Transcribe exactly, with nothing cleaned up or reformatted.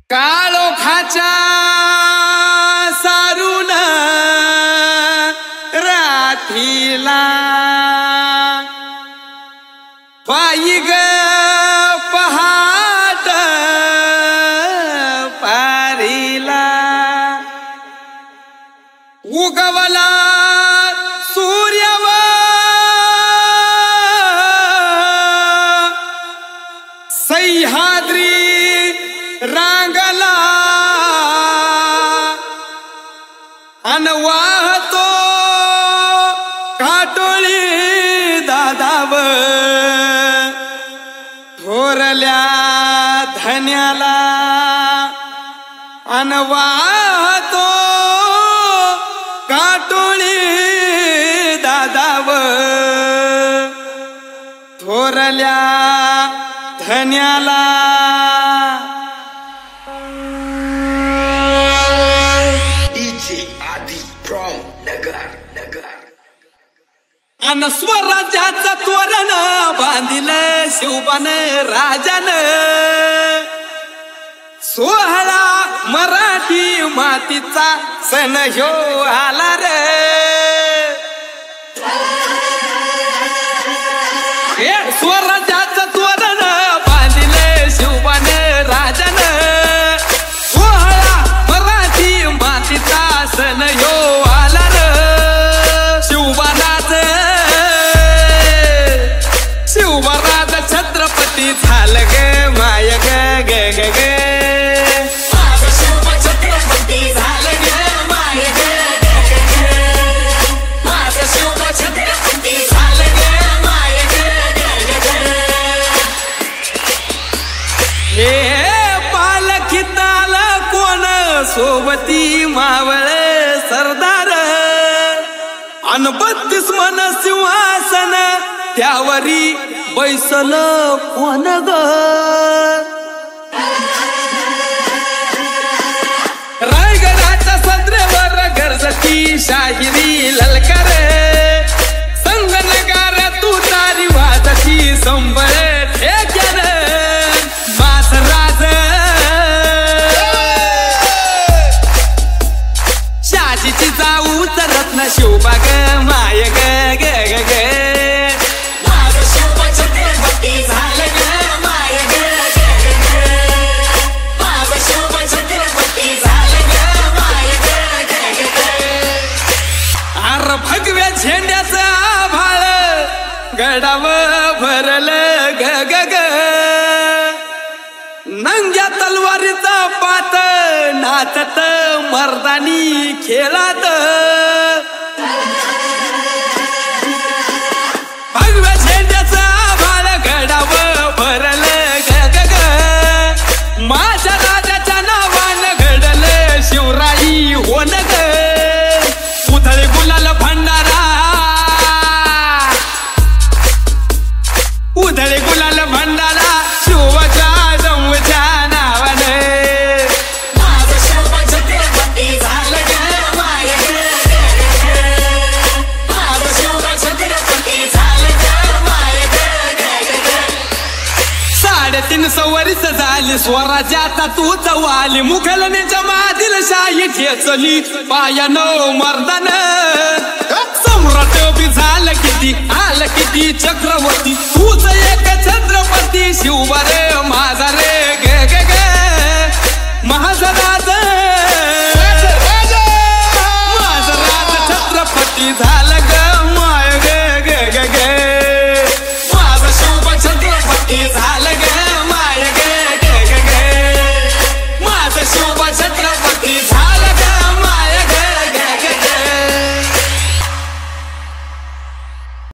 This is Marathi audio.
काळोखाच्या सारून राठीला पायी ग पहाट पारीला उगवला सूर्यव सह्याद्री रांगला अन वाहतो काटोळी दादाव थोरल्या धन्याला अन वाहतो काटोळी दादाव थोरल्या धन्याला अन स्वराज्याचं तोरण बांधिलं शिवबान राजान सोहळा मराठी मातीचा सण ह्यो आला रे स्वराज्याचं तोरण बांधिलं शिवबान राजान सोहळा मराठी मातीचा सण ह्यो आला रे शिवबानाचं शिवराज छत्रपती झालं ग माय ग ग ग ग छत्रपती झालं ग माय ग ग ग माझं शिव छत्रपती झालं ग माय ग ग ग हे पालखीत आलं कोण सोबती मावळ सरदार अन बत्तीस मन सिंहासन त्यावरी बैसल कोण ग रायगडाच्या सदरेवर गरजती शाहिरी ललकार संगनगार तू तारी वाजती संबळ ठेक्यान मासराज शाजीची जाऊ रत्न शिवबाग माय ग ग ग ग भगव्या झेंड्याचं आभाळ गडाव भरल ग ग ग नंग्या तलवारीचा पात नाचत मर्दानी खेळात भगव्या झेंड्याचं आभाळ गडाव भरल ग ग ग माझ्या राजाच्या नावानं घडलं शिवराई होन ग उधळे गुलाल भंडारा उधळे गुलाल भंडारा शिवच्या जमच्या नावाने माझं शिव छत्रपती झालं ग माय ग माझं शिव छत्रपती झालं ग माय ग साडेतीन सवरीस झाली स्वराज्याचा तूच वाली मुघलनेच्या मादील शाही ठेचली पायानो मर्दान सम्राट बी झालं किती आलं किती चक्रवर्ती तूच एक छत्रपती शिवबा रे माझा रे गे